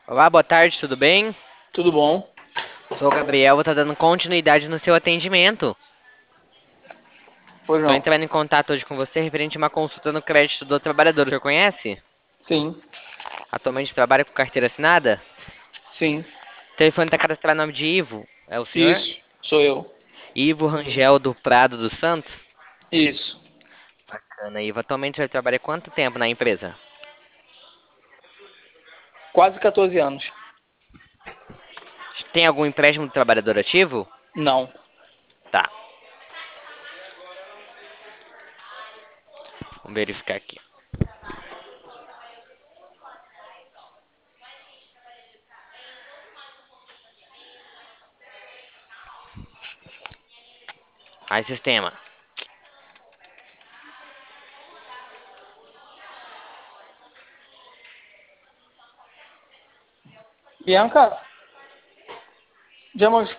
Olá, boa tarde, tudo bem? Tudo bom? Sou o Gabriel, vou estar dando continuidade no seu atendimento. Pois Estou não. entrando em contato hoje com você referente a uma consulta no crédito do trabalhador. O senhor conhece? Sim, Atualmente trabalha com carteira assinada? sim. O telefone está cadastrado no nome de Ivo. É o senhor? Isso, sou eu. Ivo Rangel do Prado dos Santos? Isso. Bacana, Ivo. Atualmente já trabalha há quanto tempo na empresa? Quase 14 anos. Tem algum empréstimo do trabalhador ativo? Não. Tá, vamos verificar aqui. Aí, sistema. Bianca,